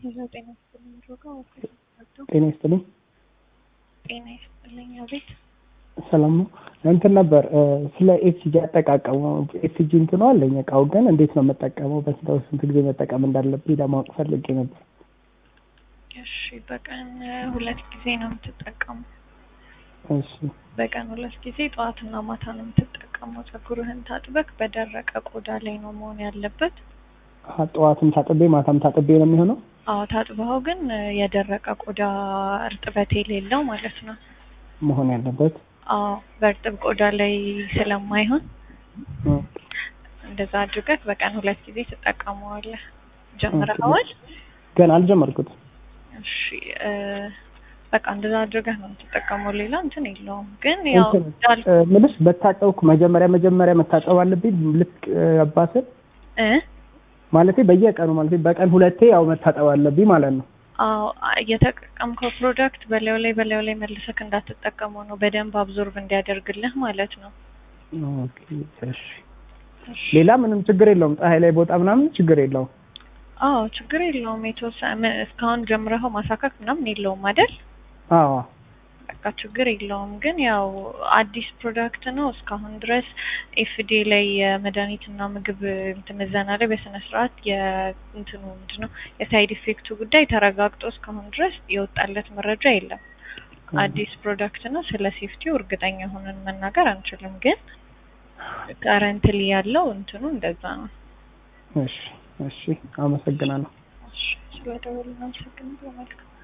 ጤና ይስጥልኝ ሮጋ ጤና ይስጥልኝ። ጤና ይስጥልኝ አቤት። ሰላም ነው። እንትን ነበር ስለ ኤፍሲጂ አጠቃቀሙ ኤፍሲጂ እንትኑ አለኝ እቃው ግን እንዴት ነው የምጠቀመው በስንት ስንት ጊዜ መጠቀም እንዳለብኝ ለማወቅ ፈልጌ ነበር። እሺ በቀን 2 ጊዜ ነው የምትጠቀመው? እሺ በቀን 2 ጊዜ ጠዋትና ማታ ነው የምትጠቀመው። ፀጉርህን ታጥበክ በደረቀ ቆዳ ላይ ነው መሆን ያለበት። ጠዋትም ታጥቤ ማታም ታጥቤ ነው የሚሆነው? አዎ ታጥበው ግን የደረቀ ቆዳ እርጥበት የሌለው ማለት ነው መሆን ያለበት። አዎ በእርጥብ ቆዳ ላይ ስለማይሆን እንደዛ አድርገህ በቀን 2 ጊዜ ትጠቀመዋለህ። ጀምረሃል? ገና አልጀመርኩትም። እሺ በቃ እንደዛ አድርገህ ነው የምትጠቀመው። ሌላ እንትን የለውም። ግን ያው ምንስ በታጠብኩ መጀመሪያ መታጠብ አለብኝ ልክ አባሰል ማለት በየቀኑ ማለት በቀን 2 ያው መታጠብ አለብኝ ማለት ነው። አዎ የተጠቀምከው ፕሮዳክት በላዩ ላይ መልሰክ እንዳትጠቀመው ነው በደንብ አብዞርብ እንዲያደርግልህ ማለት ነው። ኦኬ እሺ። ሌላ ምንም ችግር የለውም። ፀሐይ ላይ ቦታ ምናምን ችግር የለውም። አዎ ችግር የለውም። እስካሁን ጀምረኸው ማሳካክ ምናምን የለውም አይደል? አዎ በቃ ችግር የለውም። ግን ያው አዲስ ፕሮዳክት ነው እስካሁን ድረስ ኤፍዲኤ ላይ የመድኃኒትና ምግብ ምዘና ላይ በስነ ስርዓት የእንትኑ ምንድነው የሳይድ ኢፌክቱ ጉዳይ ተረጋግጦ እስካሁን ድረስ የወጣለት መረጃ የለም። አዲስ ፕሮዳክት ነው። ስለ ሴፍቲው እርግጠኛ ሆነን መናገር አንችልም። ግን ካረንትሊ ያለው እንትኑ እንደዛ ነው። እሺ እሺ አመሰግናለሁ። እሺ ስለደወልን አመሰግናለሁ። መልካም